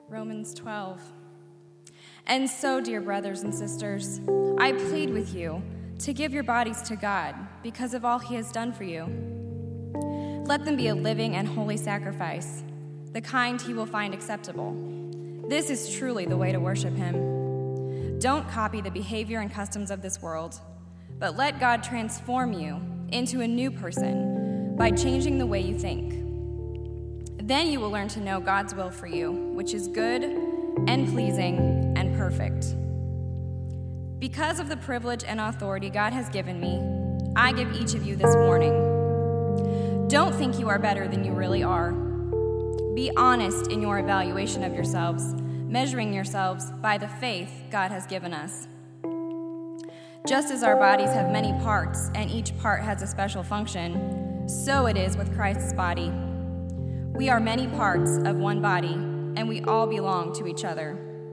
Romans 12. And so, dear brothers and sisters, I plead with you to give your bodies to God because of all he has done for you. Let them be a living and holy sacrifice, the kind he will find acceptable. This is truly the way to worship him. Don't copy the behavior and customs of this world, but let God transform you into a new person by changing the way you think. Then you will learn to know God's will for you, which is good and pleasing and perfect. Because of the privilege and authority God has given me, I give each of you this warning. Don't think you are better than you really are. Be honest in your evaluation of yourselves, measuring yourselves by the faith God has given us. Just as our bodies have many parts and each part has a special function, so it is with Christ's body. We are many parts of one body, and we all belong to each other.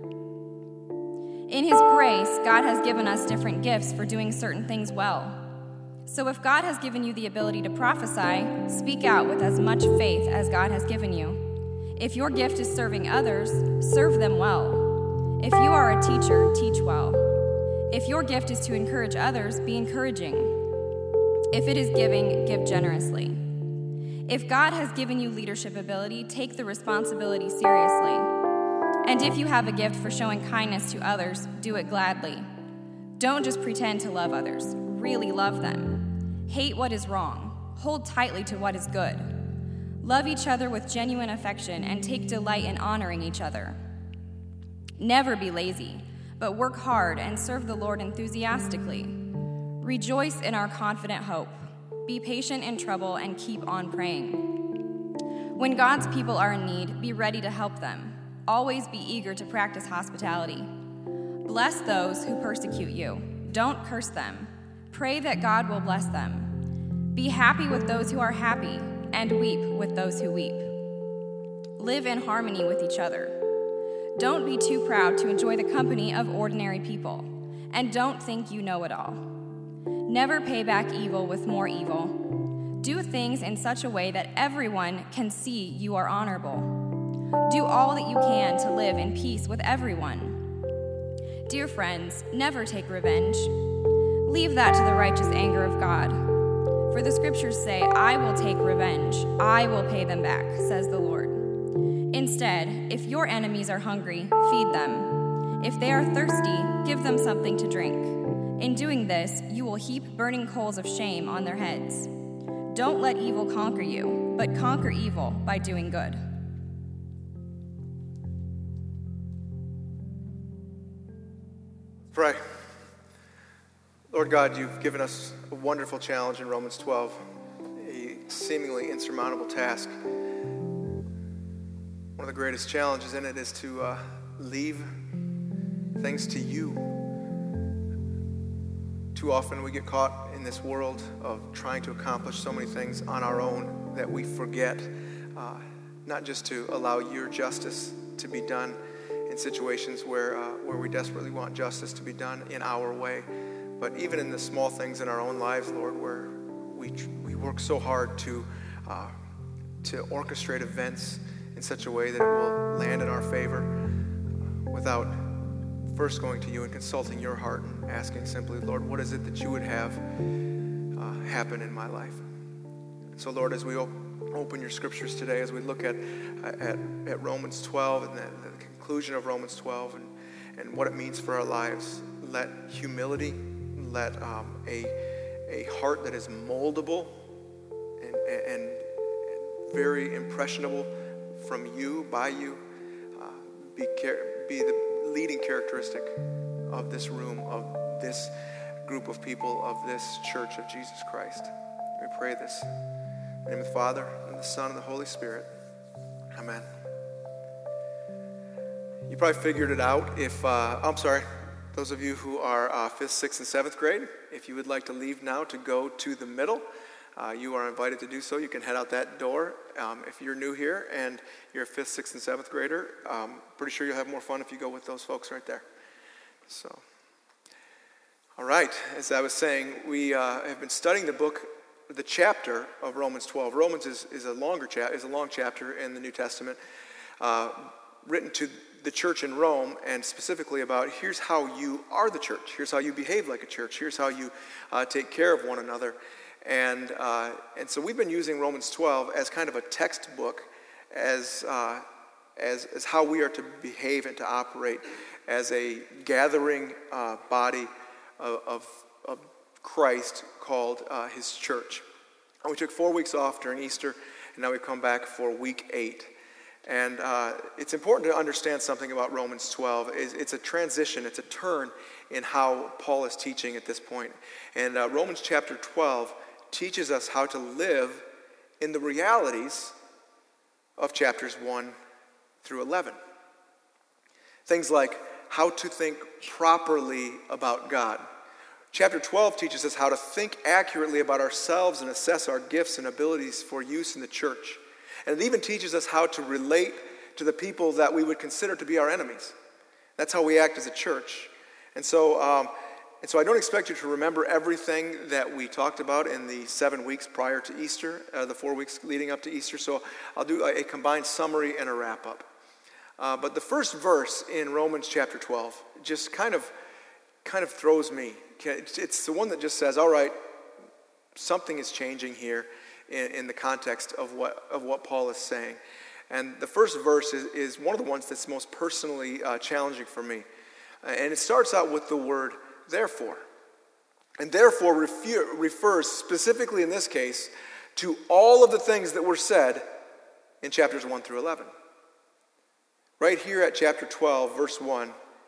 In his grace, God has given us different gifts for doing certain things well. So if God has given you the ability to prophesy, speak out with as much faith as God has given you. If your gift is serving others, serve them well. If you are a teacher, teach well. If your gift is to encourage others, be encouraging. If it is giving, give generously. If God has given you leadership ability, take the responsibility seriously. And if you have a gift for showing kindness to others, do it gladly. Don't just pretend to love others. Really love them. Hate what is wrong. Hold tightly to what is good. Love each other with genuine affection and take delight in honoring each other. Never be lazy, but work hard and serve the Lord enthusiastically. Rejoice in our confident hope. Be patient in trouble and keep on praying. When God's people are in need, be ready to help them. Always be eager to practice hospitality. Bless those who persecute you. Don't curse them. Pray that God will bless them. Be happy with those who are happy, and weep with those who weep. Live in harmony with each other. Don't be too proud to enjoy the company of ordinary people, and don't think you know it all. Never pay back evil with more evil. Do things in such a way that everyone can see you are honorable. Do all that you can to live in peace with everyone. Dear friends, never take revenge. Leave that to the righteous anger of God. For the scriptures say, I will take revenge, I will pay them back, says the Lord. Instead, if your enemies are hungry, feed them. If they are thirsty, give them something to drink. In doing this, you will heap burning coals of shame on their heads. Don't let evil conquer you, but conquer evil by doing good. Pray. Lord God, you've given us a wonderful challenge in Romans 12, a seemingly insurmountable task. One of the greatest challenges in it is to leave things to you. Too often we get caught in this world of trying to accomplish so many things on our own that we forget not just to allow your justice to be done in situations where we desperately want justice to be done in our way, but even in the small things in our own lives, Lord, where we work so hard to orchestrate events in such a way that it will land in our favor without first going to you and consulting your heart and asking simply, Lord, what is it that you would have happen in my life? So, Lord, as we open your scriptures today, as we look at Romans 12 and the conclusion of Romans 12 and what it means for our lives, let humility, let a heart that is moldable and very impressionable from you, by you, be the leading characteristic of this room, of this group of people, of this church of Jesus Christ. We pray this in the name of the Father, and the Son, and the Holy Spirit. Amen. You probably figured it out those of you who are 5th, 6th, and 7th grade, if you would like to leave now to go to the middle, you are invited to do so. You can head out that door. If you're new here and you're a 5th, 6th, and 7th grader, pretty sure you'll have more fun if you go with those folks right there. So, all right, as I was saying, we have been studying the chapter of Romans 12. Romans is a long chapter in the New Testament. written to the church in Rome, and specifically about here's how you are the church. Here's how you behave like a church. Here's how you take care of one another. And so we've been using Romans 12 as kind of a textbook as how we are to behave and to operate as a gathering body of Christ called his church. And we took 4 weeks off during Easter, and now we come back for week 8. And it's important to understand something about Romans 12. It's a transition, it's a turn in how Paul is teaching at this point. And Romans chapter 12 teaches us how to live in the realities of chapters 1 through 11. Things like how to think properly about God. Chapter 12 teaches us how to think accurately about ourselves and assess our gifts and abilities for use in the church. And it even teaches us how to relate to the people that we would consider to be our enemies. That's how we act as a church. And so I don't expect you to remember everything that we talked about in the 7 weeks prior to Easter, the 4 weeks leading up to Easter. So I'll do a combined summary and a wrap-up. But the first verse in Romans chapter 12 just kind of throws me. It's the one that just says, all right, something is changing here in the context of what Paul is saying. And the first verse is one of the ones that's most personally challenging for me. And it starts out with the word therefore. And therefore refers specifically in this case to all of the things that were said in chapters 1 through 11. Right here at chapter 12, verse 1,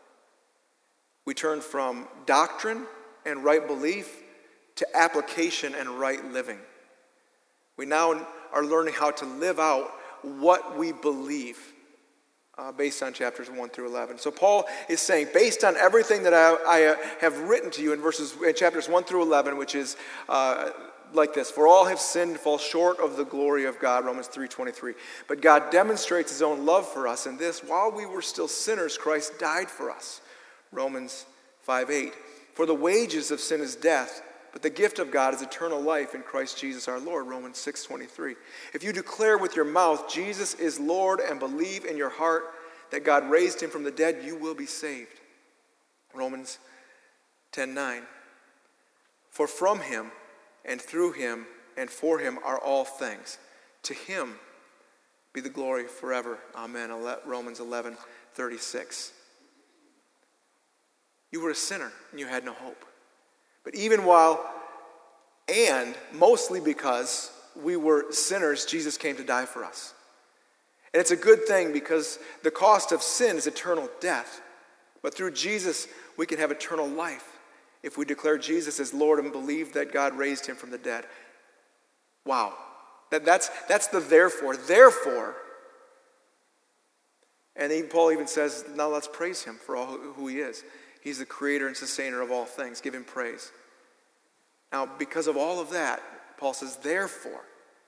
we turn from doctrine and right belief to application and right living. We now are learning how to live out what we believe based on chapters 1 through 11. So Paul is saying, based on everything that I have written to you in chapters 1 through 11, which is like this: for all have sinned and fall short of the glory of God, Romans 3:23. But God demonstrates his own love for us in this: while we were still sinners, Christ died for us, Romans 5:8. For the wages of sin is death, but the gift of God is eternal life in Christ Jesus our Lord, Romans 6:23. If you declare with your mouth Jesus is Lord and believe in your heart that God raised him from the dead, you will be saved, Romans 10:9. For from him and through him and for him are all things. To him be the glory forever. Amen. Romans 11:36. You were a sinner and you had no hope. But even while, and mostly because we were sinners, Jesus came to die for us. And it's a good thing because the cost of sin is eternal death. But through Jesus, we can have eternal life if we declare Jesus as Lord and believe that God raised him from the dead. Wow. That's the therefore. Therefore, and Paul even says, now let's praise him for all who he is. He's the creator and sustainer of all things. Give him praise. Now, because of all of that, Paul says, therefore,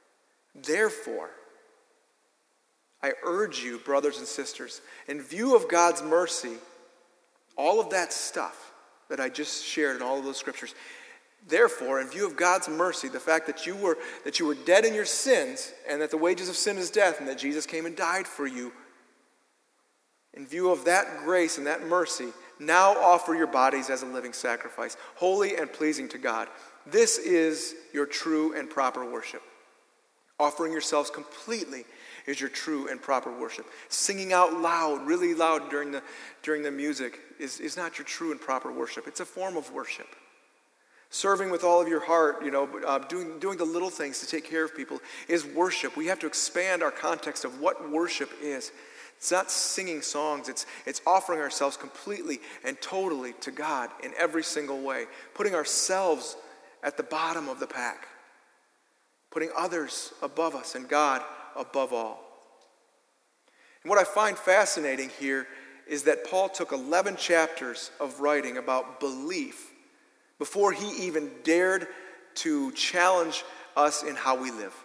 I urge you, brothers and sisters, in view of God's mercy, all of that stuff that I just shared in all of those scriptures, therefore, in view of God's mercy, the fact that you were dead in your sins and that the wages of sin is death and that Jesus came and died for you, in view of that grace and that mercy, now offer your bodies as a living sacrifice, holy and pleasing to God. This is your true and proper worship. Offering yourselves completely is your true and proper worship. Singing out loud, really loud during the music is not your true and proper worship. It's a form of worship. Serving with all of your heart, doing the little things to take care of people is worship. We have to expand our context of what worship is. It's not singing songs. It's offering ourselves completely and totally to God in every single way. Putting ourselves at the bottom of the pack. Putting others above us and God above all. And what I find fascinating here is that Paul took 11 chapters of writing about belief before he even dared to challenge us in how we live.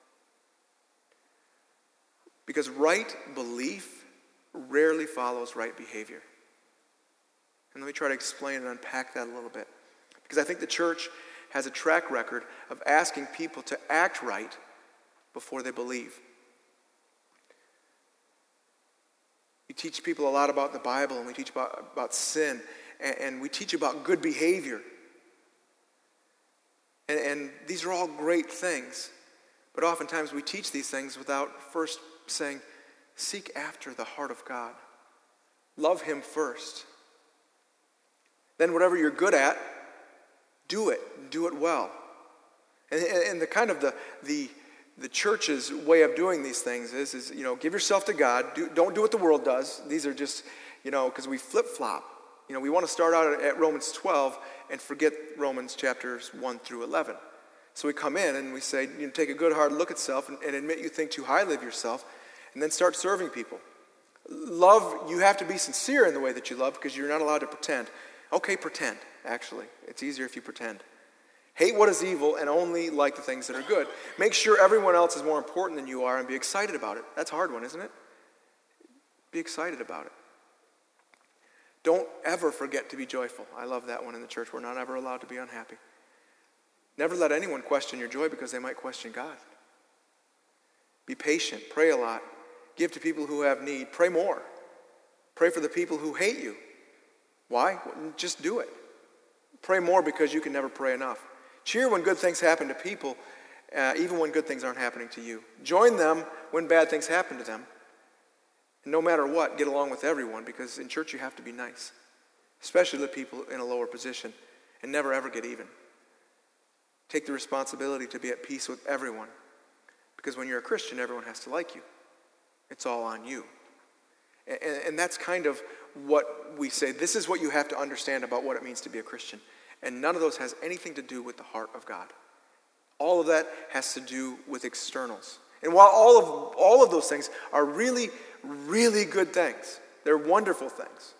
Because right belief rarely follows right behavior. And let me try to explain and unpack that a little bit. Because I think the church has a track record of asking people to act right before they believe. We teach people a lot about the Bible, and we teach about sin, and we teach about good behavior. And these are all great things. But oftentimes we teach these things without first saying, seek after the heart of God. Love him first. Then whatever you're good at, do it. Do it well. And the kind of the church's way of doing these things is give yourself to God. Don't do what the world does. These are just, because we flip-flop. We want to start out at Romans 12 and forget Romans chapters 1 through 11. So we come in and we say, take a good hard look at self and admit you think too highly of yourself, and then start serving people. Love, you have to be sincere in the way that you love, because you're not allowed to pretend. Okay, pretend, actually. It's easier if you pretend. Hate what is evil and only like the things that are good. Make sure everyone else is more important than you are and be excited about it. That's a hard one, isn't it? Be excited about it. Don't ever forget to be joyful. I love that one in the church. We're not ever allowed to be unhappy. Never let anyone question your joy, because they might question God. Be patient. Pray a lot. Give to people who have need. Pray more. Pray for the people who hate you. Why? Just do it. Pray more, because you can never pray enough. Cheer when good things happen to people, even when good things aren't happening to you. Join them when bad things happen to them. And no matter what, get along with everyone, because in church you have to be nice, especially the people in a lower position, and never ever get even. Take the responsibility to be at peace with everyone, because when you're a Christian, everyone has to like you. It's all on you. And that's kind of what we say. This is what you have to understand about what it means to be a Christian. And none of those has anything to do with the heart of God. All of that has to do with externals. And while all of those things are really, really good things, they're wonderful things.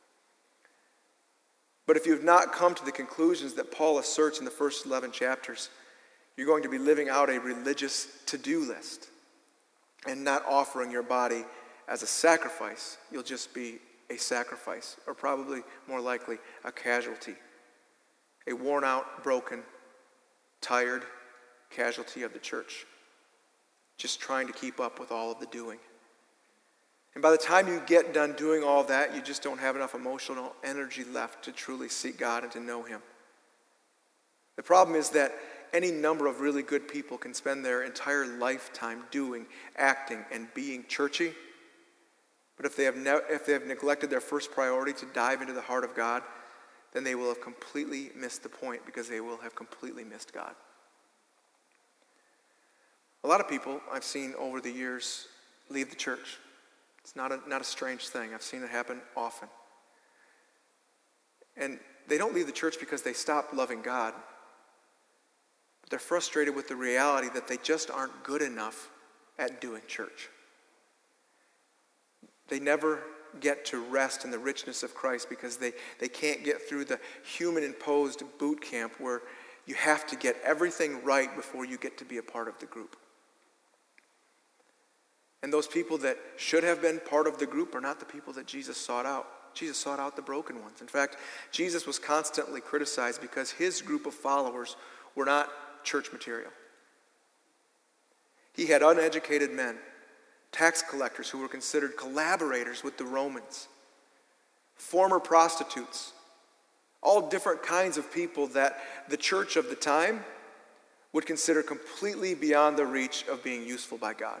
But if you have not come to the conclusions that Paul asserts in the first 11 chapters, you're going to be living out a religious to-do list and not offering your body as a sacrifice. You'll just be a sacrifice, or probably more likely a casualty. A worn out, broken, tired casualty of the church, just trying to keep up with all of the doing. And by the time you get done doing all that, you just don't have enough emotional energy left to truly seek God and to know him. The problem is that any number of really good people can spend their entire lifetime doing, acting, and being churchy. But if they have neglected their first priority to dive into the heart of God, then they will have completely missed the point, because they will have completely missed God. A lot of people I've seen over the years leave the church. It's not a strange thing. I've seen it happen often. And they don't leave the church because they stop loving God. But they're frustrated with the reality that they just aren't good enough at doing church. They never get to rest in the richness of Christ, because they can't get through the human-imposed boot camp where you have to get everything right before you get to be a part of the group. And those people that should have been part of the group are not the people that Jesus sought out. Jesus sought out the broken ones. In fact, Jesus was constantly criticized because his group of followers were not church material. He had uneducated men, tax collectors who were considered collaborators with the Romans, former prostitutes, all different kinds of people that the church of the time would consider completely beyond the reach of being useful by God.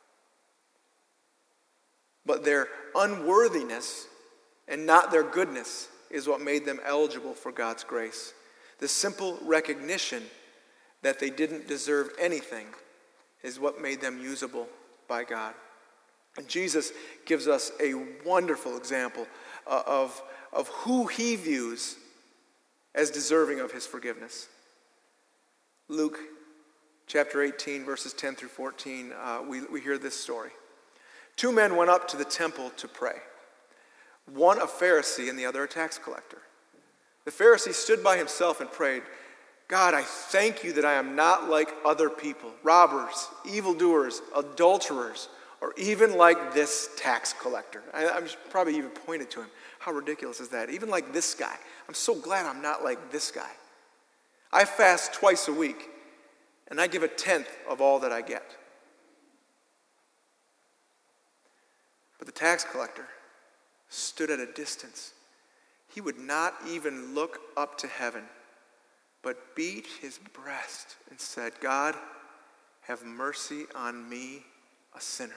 But their unworthiness and not their goodness is what made them eligible for God's grace. The simple recognition that they didn't deserve anything is what made them usable by God. And Jesus gives us a wonderful example of who he views as deserving of his forgiveness. Luke chapter 18, verses 10 through 14, we hear this story. 2 men went up to the temple to pray, one a Pharisee and the other a tax collector. The Pharisee stood by himself and prayed, God, I thank you that I am not like other people, robbers, evildoers, adulterers, or even like this tax collector. I probably even pointed to him. How ridiculous is that? Even like this guy. I'm so glad I'm not like this guy. I fast twice a week, and I give 1/10 of all that I get. But the tax collector, stood at a distance. He would not even look up to heaven, but beat his breast and said, God, have mercy on me, a sinner.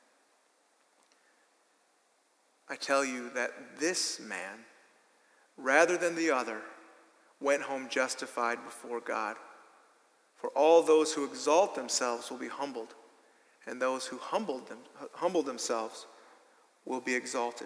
I tell you that this man, rather than the other, went home justified before God. For all those who exalt themselves will be humbled, and those who humble themselves will be exalted.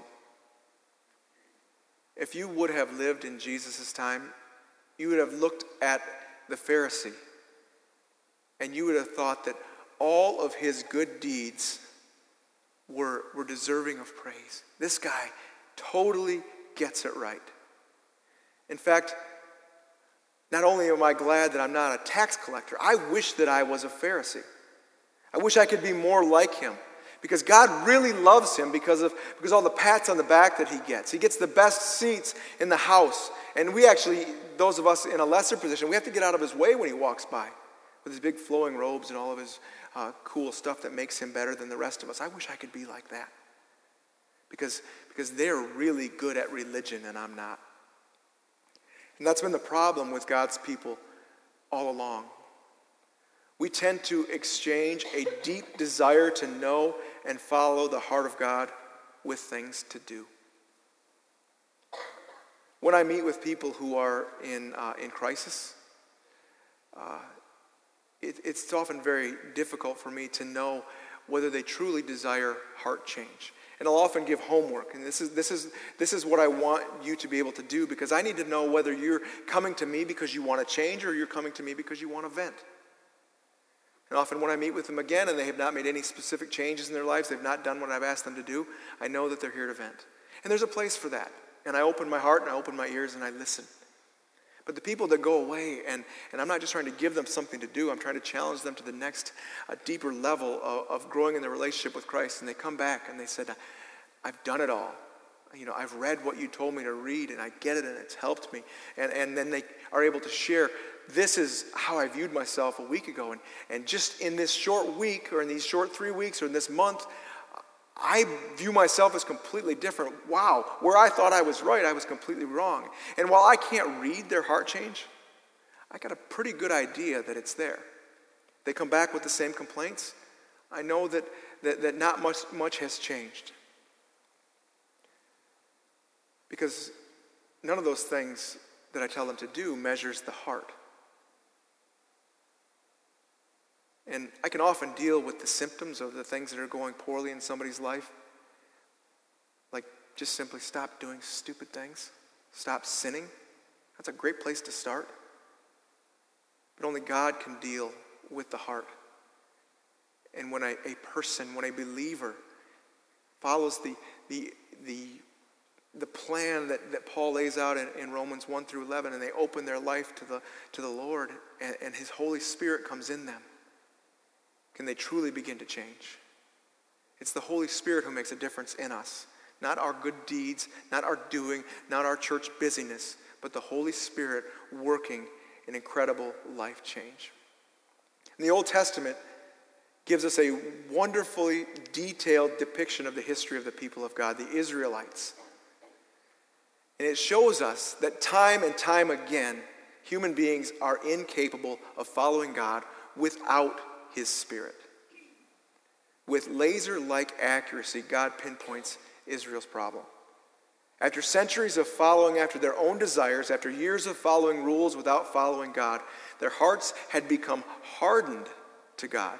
If you would have lived in Jesus' time, you would have looked at the Pharisee, and you would have thought that all of his good deeds were deserving of praise. This guy totally gets it right. In fact, not only am I glad that I'm not a tax collector, I wish that I was a Pharisee. I wish I could be more like him, because God really loves him because all the pats on the back that he gets. He gets the best seats in the house. And we actually, those of us in a lesser position, we have to get out of his way when he walks by with his big flowing robes and all of his cool stuff that makes him better than the rest of us. I wish I could be like that, because they're really good at religion and I'm not. And that's been the problem with God's people all along. We tend to exchange a deep desire to know and follow the heart of God with things to do. When I meet with people who are in crisis, it's often very difficult for me to know whether they truly desire heart change. And I'll often give homework, and this is what I want you to be able to do, because I need to know whether you're coming to me because you want to change or you're coming to me because you want to vent. And often when I meet with them again and they have not made any specific changes in their lives, they've not done what I've asked them to do, I know that they're here to vent. And there's a place for that. And I open my heart and I open my ears and I listen. But the people that go away, and I'm not just trying to give them something to do, I'm trying to challenge them to the next deeper level of growing in their relationship with Christ. And they come back and they said, I've done it all. I've read what you told me to read, and I get it, and it's helped me. And then they are able to share, this is how I viewed myself a week ago. And just in this short week, or in these short 3 weeks, or in this month, I view myself as completely different. Wow, where I thought I was right, I was completely wrong. And while I can't read their heart change, I got a pretty good idea that it's there. They come back with the same complaints. I know that not much has changed. Because none of those things that I tell them to do measures the heart. And I can often deal with the symptoms of the things that are going poorly in somebody's life. Like, just simply stop doing stupid things. Stop sinning. That's a great place to start. But only God can deal with the heart. And when a believer follows the plan that Paul lays out in Romans 1 through 11, and they open their life to the Lord, and his Holy Spirit comes in them, can they truly begin to change? It's the Holy Spirit who makes a difference in us. Not our good deeds, not our doing, not our church busyness, but the Holy Spirit working an incredible life change. And the Old Testament gives us a wonderfully detailed depiction of the history of the people of God, the Israelites. And it shows us that time and time again, human beings are incapable of following God without His Spirit. With laser-like accuracy, God pinpoints Israel's problem. After centuries of following after their own desires, after years of following rules without following God, their hearts had become hardened to God.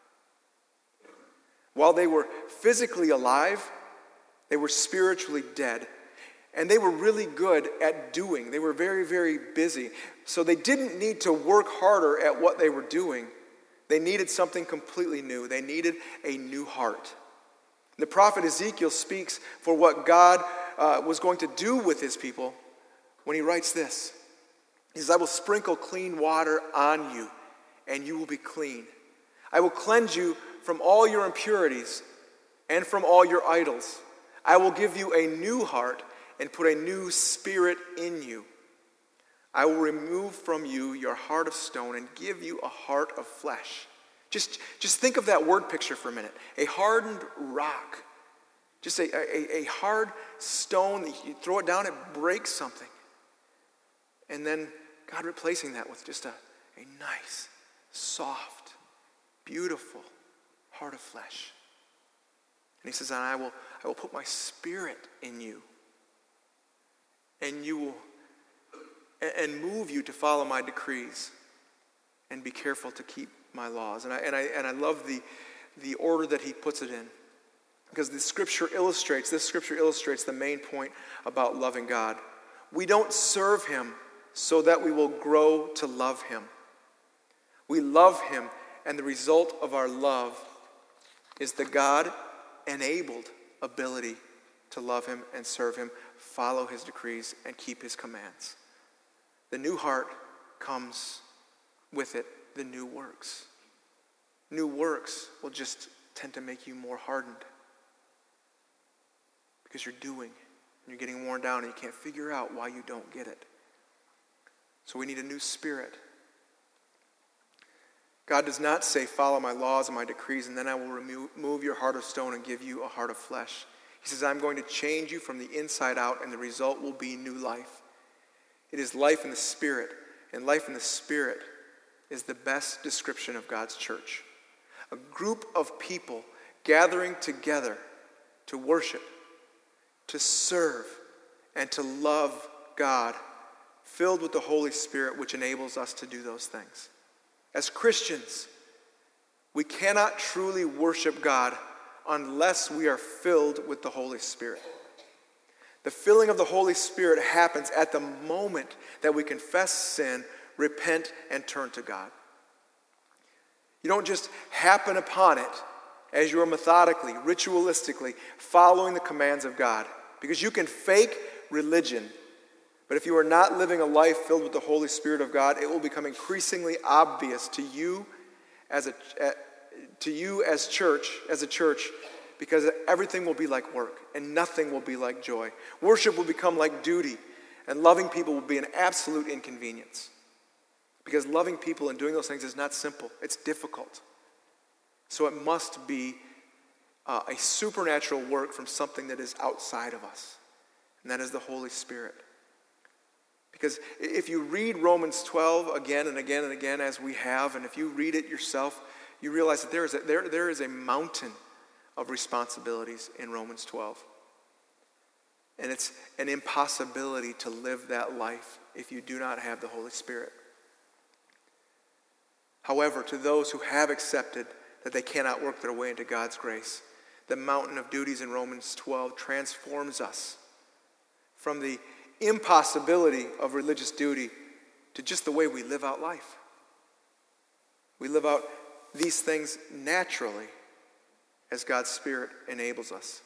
While they were physically alive, they were spiritually dead. And they were really good at doing. They were very, very busy. So they didn't need to work harder at what they were doing. They needed something completely new. They needed a new heart. The prophet Ezekiel speaks for what God was going to do with his people when he writes this. He says, I will sprinkle clean water on you, and you will be clean. I will cleanse you from all your impurities and from all your idols. I will give you a new heart and put a new spirit in you. I will remove from you your heart of stone and give you a heart of flesh. Just think of that word picture for a minute. A hardened rock Just a hard stone, that you throw it down, it breaks something. And then God replacing that with just a nice, soft, beautiful heart of flesh. And he says, and I will put my spirit in you. And you will, and move you to follow my decrees and be careful to keep my laws. And I love the order that he puts it in. Because this scripture illustrates the main point about loving God. We don't serve him so that we will grow to love him. We love him, and the result of our love is the God-enabled ability to love him and serve him, follow his decrees, and keep his commands. The new heart comes with it the new works. New works will just tend to make you more hardened. Because you're doing, and you're getting worn down, and you can't figure out why you don't get it. So we need a new spirit. God does not say, follow my laws and my decrees, and then I will remove your heart of stone and give you a heart of flesh. He says, I'm going to change you from the inside out, and the result will be new life. It is life in the Spirit, and life in the Spirit is the best description of God's church. A group of people gathering together to worship, to serve, and to love God, filled with the Holy Spirit, which enables us to do those things. As Christians, we cannot truly worship God unless we are filled with the Holy Spirit. The filling of the Holy Spirit happens at the moment that we confess sin, repent, and turn to God. You don't just happen upon it as you are methodically, ritualistically following the commands of God. Because you can fake religion, but if you are not living a life filled with the Holy Spirit of God, it will become increasingly obvious to you as a church, because everything will be like work and nothing will be like joy. Worship will become like duty, and loving people will be an absolute inconvenience. Because loving people and doing those things is not simple, it's difficult. So it must be a supernatural work from something that is outside of us, and that is the Holy Spirit. Because if you read Romans 12 again and again and again, as we have, and if you read it yourself, you realize that there is a mountain of responsibilities in Romans 12. And it's an impossibility to live that life if you do not have the Holy Spirit. However, to those who have accepted that they cannot work their way into God's grace, the mountain of duties in Romans 12 transforms us from the impossibility of religious duty to just the way we live out life. We live out these things naturally as God's Spirit enables us.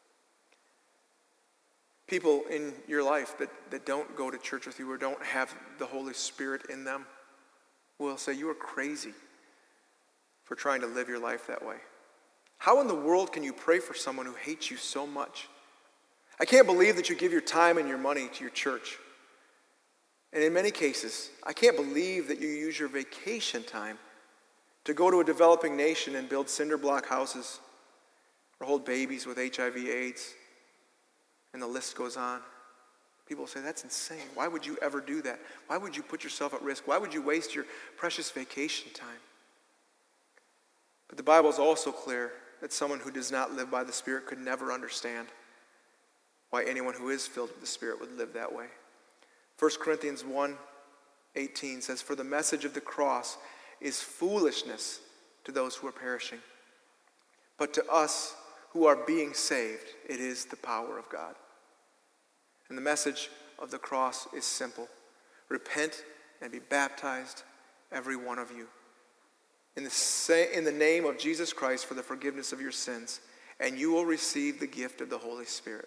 People in your life that don't go to church with you or don't have the Holy Spirit in them will say, you are crazy for trying to live your life that way. How in the world can you pray for someone who hates you so much? I can't believe that you give your time and your money to your church. And in many cases, I can't believe that you use your vacation time to go to a developing nation and build cinder block houses or hold babies with HIV/AIDS. And the list goes on. People say, that's insane. Why would you ever do that? Why would you put yourself at risk? Why would you waste your precious vacation time? But the Bible is also clear that someone who does not live by the Spirit could never understand why anyone who is filled with the Spirit would live that way. 1 Corinthians 1:18 says, for the message of the cross is foolishness to those who are perishing. But to us who are being saved, it is the power of God. And the message of the cross is simple. Repent and be baptized, every one of you, in the name of Jesus Christ for the forgiveness of your sins, and you will receive the gift of the Holy Spirit.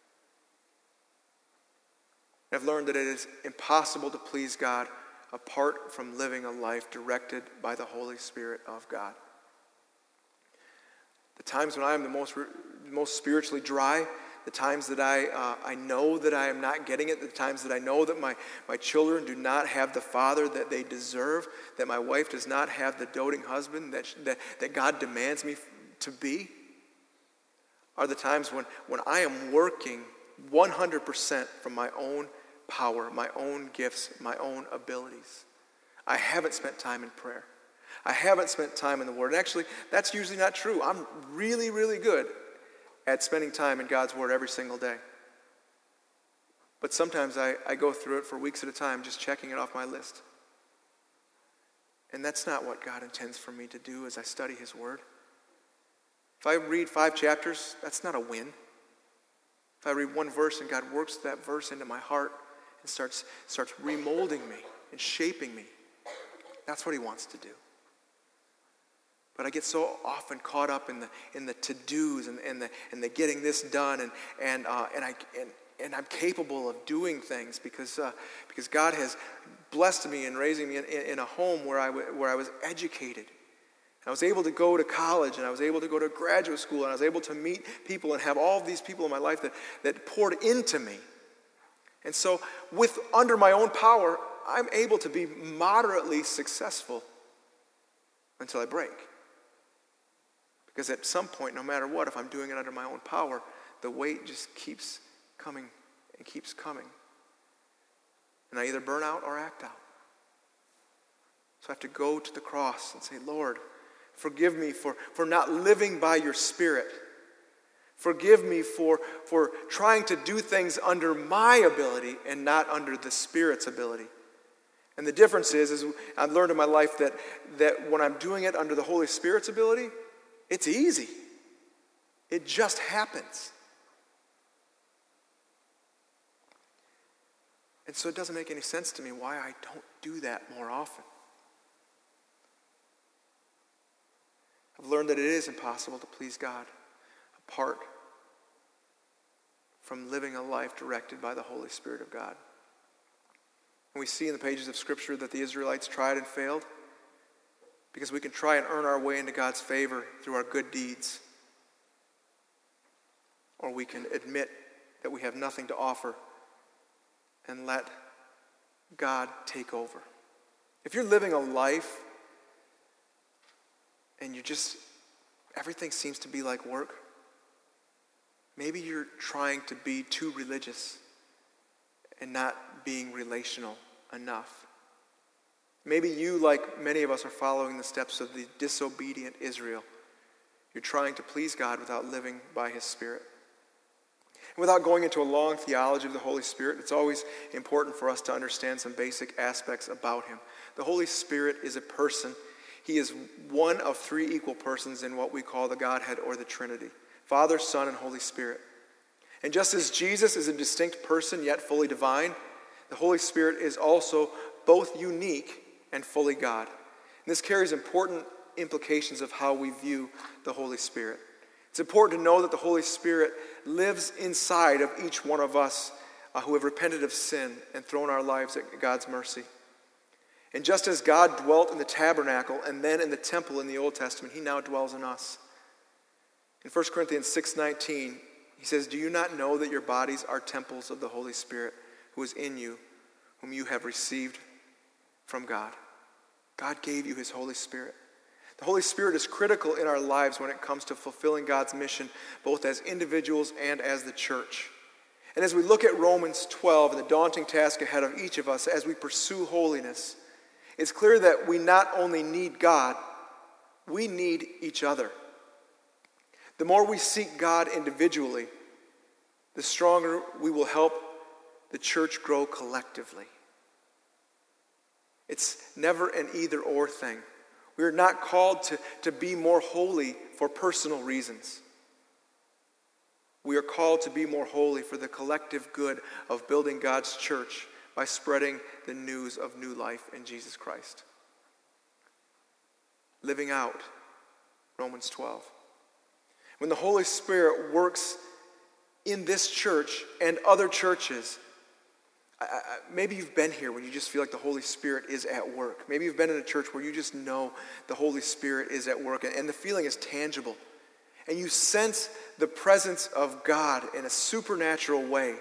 I've learned that it is impossible to please God apart from living a life directed by the Holy Spirit of God. The times when I am the most spiritually dry, the times that I know that I am not getting it, the times that I know that my children do not have the father that they deserve, that my wife does not have the doting husband that God demands me to be, are the times when I am working 100% from my own power, my own gifts, my own abilities. I haven't spent time in prayer. I haven't spent time in the Word. And actually, that's usually not true. I'm really, really good at spending time in God's Word every single day. But sometimes I go through it for weeks at a time, just checking it off my list. And that's not what God intends for me to do as I study His Word. If I read 5 chapters, that's not a win. If I read one verse and God works that verse into my heart and starts remolding me and shaping me, that's what He wants to do. But I get so often caught up in the to-dos and the getting this done, and I'm capable of doing things because God has blessed me and raising me in a home where I was educated. And I was able to go to college, and I was able to go to graduate school, and I was able to meet people and have all of these people in my life that poured into me. And so under my own power, I'm able to be moderately successful until I break. Because at some point, no matter what, if I'm doing it under my own power, the weight just keeps coming and keeps coming. And I either burn out or act out. So I have to go to the cross and say, Lord, forgive me for not living by your Spirit. Forgive me for trying to do things under my ability and not under the Spirit's ability. And the difference is I've learned in my life that when I'm doing it under the Holy Spirit's ability, it's easy. It just happens. And so it doesn't make any sense to me why I don't do that more often. I've learned that it is impossible to please God apart from living a life directed by the Holy Spirit of God. And we see in the pages of Scripture that the Israelites tried and failed because we can try and earn our way into God's favor through our good deeds. Or we can admit that we have nothing to offer and let God take over. If you're living a life and everything seems to be like work, maybe you're trying to be too religious and not being relational enough. Maybe you, like many of us, are following the steps of the disobedient Israel. You're trying to please God without living by His Spirit. And without going into a long theology of the Holy Spirit, it's always important for us to understand some basic aspects about Him. The Holy Spirit is a person. He is one of 3 equal persons in what we call the Godhead or the Trinity: Father, Son, and Holy Spirit. And just as Jesus is a distinct person yet fully divine, the Holy Spirit is also both unique and fully God. And this carries important implications of how we view the Holy Spirit. It's important to know that the Holy Spirit lives inside of each one of us who have repented of sin and thrown our lives at God's mercy. And just as God dwelt in the tabernacle and then in the temple in the Old Testament, He now dwells in us. In 1 Corinthians 6:19, he says, "Do you not know that your bodies are temples of the Holy Spirit who is in you, whom you have received from God?" God gave you His Holy Spirit. The Holy Spirit is critical in our lives when it comes to fulfilling God's mission, both as individuals and as the church. And as we look at Romans 12 and the daunting task ahead of each of us as we pursue holiness, it's clear that we not only need God, we need each other. The more we seek God individually, the stronger we will help the church grow collectively. It's never an either-or thing. We are not called to be more holy for personal reasons. We are called to be more holy for the collective good of building God's church by spreading the news of new life in Jesus Christ. Living out Romans 12. When the Holy Spirit works in this church and other churches, maybe you've been here when you just feel like the Holy Spirit is at work. Maybe you've been in a church where you just know the Holy Spirit is at work and the feeling is tangible. And you sense the presence of God in a supernatural way.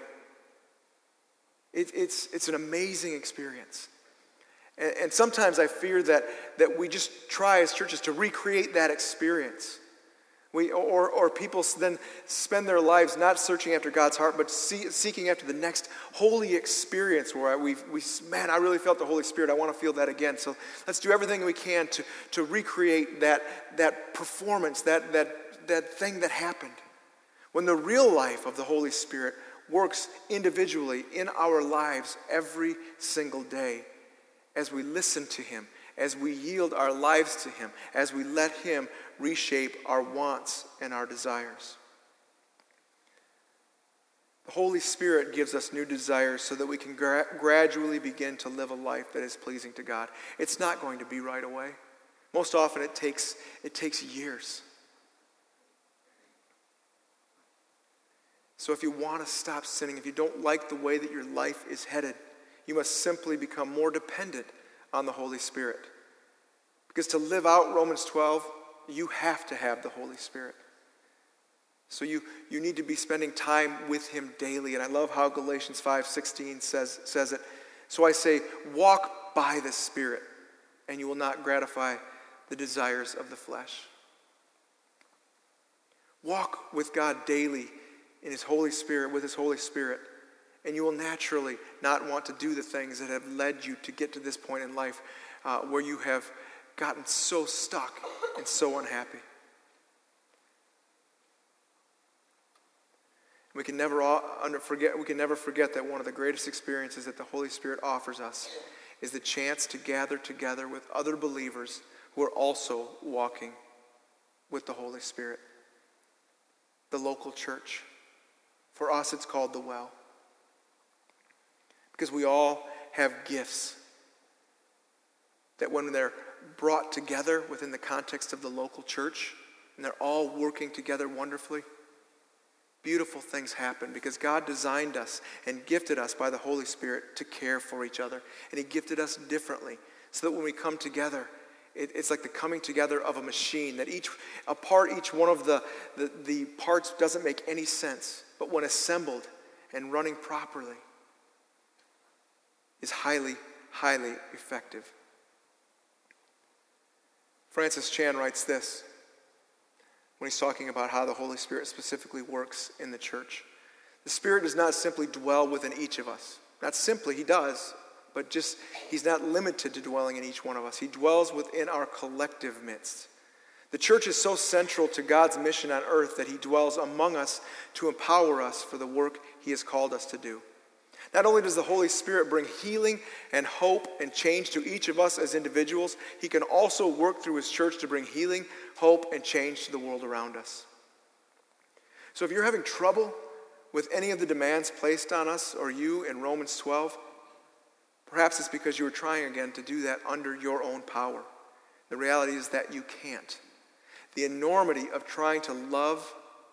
It's an amazing experience. And sometimes I fear that we just try as churches to recreate that experience. Or people then spend their lives not searching after God's heart, but seeking after the next holy experience where man, I really felt the Holy Spirit. I want to feel that again. So let's do everything we can to recreate that performance, that thing that happened. When the real life of the Holy Spirit works individually in our lives every single day as we listen to him, as we yield our lives to him, as we let him reshape our wants and our desires. The Holy Spirit gives us new desires so that we can gradually begin to live a life that is pleasing to God. It's not going to be right away. Most often it takes years. So if you want to stop sinning, if you don't like the way that your life is headed, you must simply become more dependent on the Holy Spirit. Because to live out Romans 12, you have to have the Holy Spirit. So you need to be spending time with him daily. And I love how Galatians 5:16 says it. So I say, walk by the Spirit, and you will not gratify the desires of the flesh. Walk with God daily in his Holy Spirit, with his Holy Spirit, and you will naturally not want to do the things that have led you to get to this point in life where you have gotten so stuck and so unhappy. We can never forget that one of the greatest experiences that the Holy Spirit offers us is the chance to gather together with other believers who are also walking with the Holy Spirit. The local church. For us, it's called the Well. Because we all have gifts that when they're brought together within the context of the local church, and they're all working together wonderfully, beautiful things happen because God designed us and gifted us by the Holy Spirit to care for each other. And he gifted us differently so that when we come together, it's like the coming together of a machine, that each one of the parts doesn't make any sense, but when assembled and running properly is highly, highly effective. Francis Chan writes this when he's talking about how the Holy Spirit specifically works in the church. The Spirit does not simply dwell within each of us. Not simply, he does, but just he's not limited to dwelling in each one of us. He dwells within our collective midst. The church is so central to God's mission on earth that he dwells among us to empower us for the work he has called us to do. Not only does the Holy Spirit bring healing and hope and change to each of us as individuals, he can also work through his church to bring healing, hope, and change to the world around us. So if you're having trouble with any of the demands placed on us or you in Romans 12, perhaps it's because you were trying again to do that under your own power. The reality is that you can't. The enormity of trying to love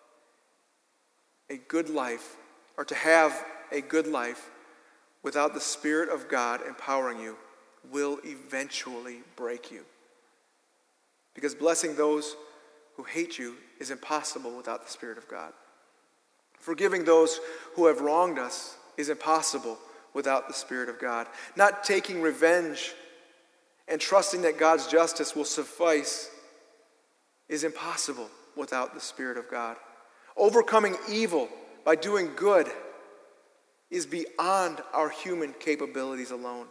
a good life or to have a good life without the Spirit of God empowering you will eventually break you. Because blessing those who hate you is impossible without the Spirit of God. Forgiving those who have wronged us is impossible without the Spirit of God. Not taking revenge and trusting that God's justice will suffice is impossible without the Spirit of God. Overcoming evil by doing good is beyond our human capabilities alone.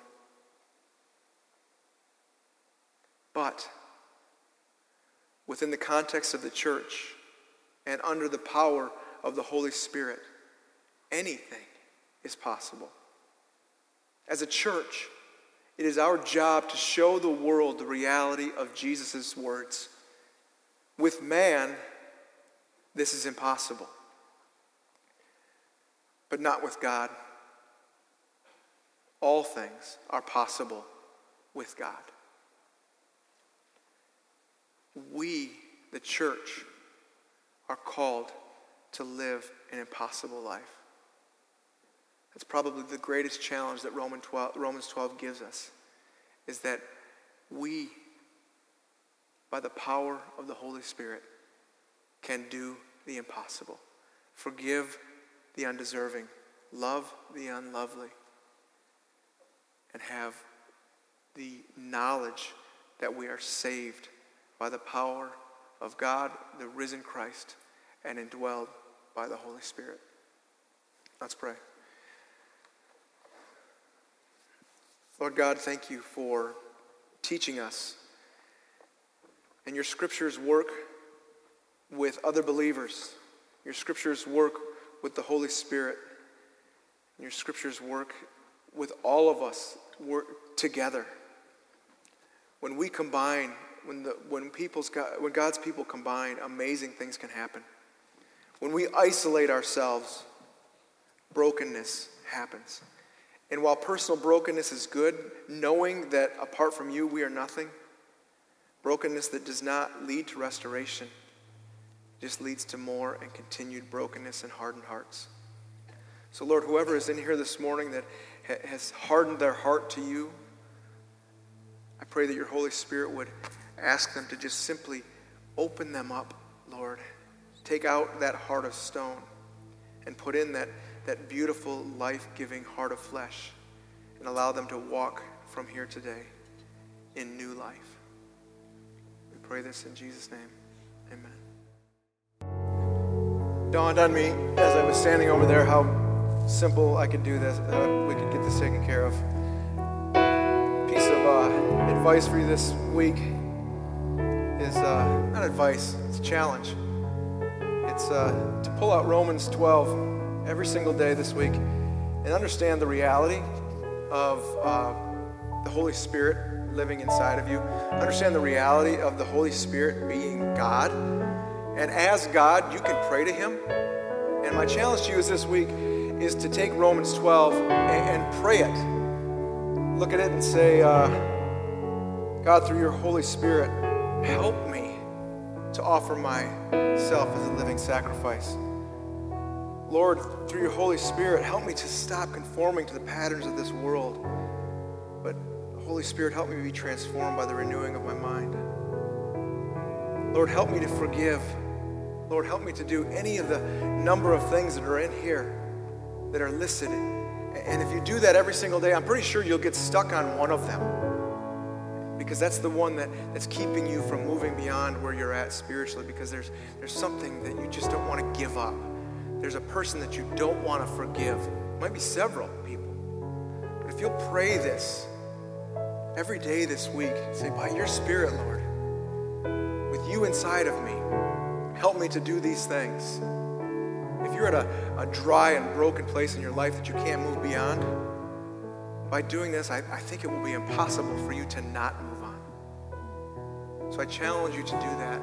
But within the context of the church and under the power of the Holy Spirit, anything is possible. As a church, it is our job to show the world the reality of Jesus' words. With man, this is impossible. But not with God. All things are possible with God. We, the church, are called to live an impossible life. That's probably the greatest challenge that Romans 12 gives us, is that we, by the power of the Holy Spirit, can do the impossible. Forgive the undeserving, love the unlovely, and have the knowledge that we are saved by the power of God, the risen Christ, and indwelled by the Holy Spirit. Let's pray. Lord God, thank you for teaching us. And your scriptures work with other believers. Your scriptures work with the Holy Spirit. And your scriptures work with all of us, work together. When we combine, when God's people combine, amazing things can happen. When we isolate ourselves, brokenness happens. And while personal brokenness is good, knowing that apart from you we are nothing, brokenness that does not lead to restoration just leads to more and continued brokenness and hardened hearts. So Lord, whoever is in here this morning that has hardened their heart to you, I pray that your Holy Spirit would ask them to just simply open them up, Lord. Take out that heart of stone and put in that beautiful, life-giving heart of flesh and allow them to walk from here today in new life. We pray this in Jesus' name. Amen. Dawned on me as I was standing over there how simple I could do this. We could get this taken care of. Piece of advice for you this week is not advice, it's a challenge. It's to pull out Romans 12 every single day this week and understand the reality of the Holy Spirit living inside of you. Understand the reality of the Holy Spirit being God. And as God, you can pray to him. And my challenge to you is this week is to take Romans 12 and pray it. Look at it and say, God, through your Holy Spirit, help me to offer myself as a living sacrifice. Lord, through your Holy Spirit, help me to stop conforming to the patterns of this world. But Holy Spirit, help me to be transformed by the renewing of my mind. Lord, help me to forgive. Lord, help me to do any of the number of things that are in here that are listed. And if you do that every single day, I'm pretty sure you'll get stuck on one of them. Because that's the one that's keeping you from moving beyond where you're at spiritually, because there's something that you just don't want to give up. There's a person that you don't want to forgive. It might be several people. But if you'll pray this every day this week, say, by your Spirit, Lord, with you inside of me, help me to do these things. If you're at a dry and broken place in your life that you can't move beyond, by doing this, I think it will be impossible for you to not move on. So I challenge you to do that.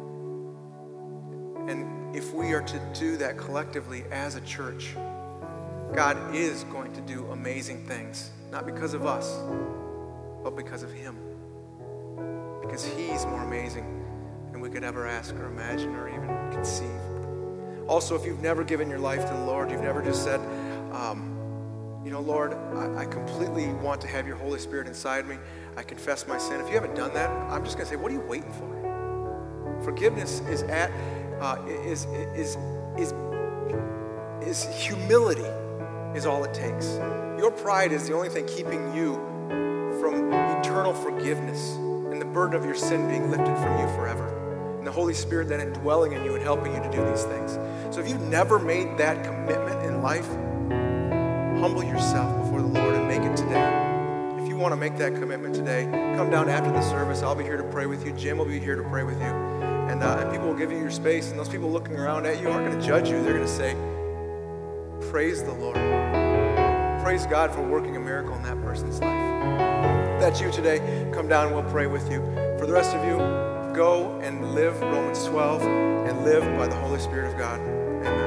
And if we are to do that collectively as a church, God is going to do amazing things, not because of us, but because of him. Because he's more amazing than we could ever ask or imagine or even conceive. Also, if you've never given your life to the Lord, you've never just said, Lord, I completely want to have your Holy Spirit inside me. I confess my sin. If you haven't done that, I'm just going to say, what are you waiting for? Forgiveness is humility is all it takes. Your pride is the only thing keeping you from eternal forgiveness and the burden of your sin being lifted from you forever. And the Holy Spirit then indwelling in you and helping you to do these things. So if you've never made that commitment in life, humble yourself before the Lord and make it today. If you want to make that commitment today, come down after the service. I'll be here to pray with you. Jim will be here to pray with you. And people will give you your space. And those people looking around at you aren't going to judge you. They're going to say, praise the Lord. Praise God for working a miracle in that person's life. If that's you today, come down and we'll pray with you. For the rest of you, go and live Romans 12 and live by the Holy Spirit of God. Amen.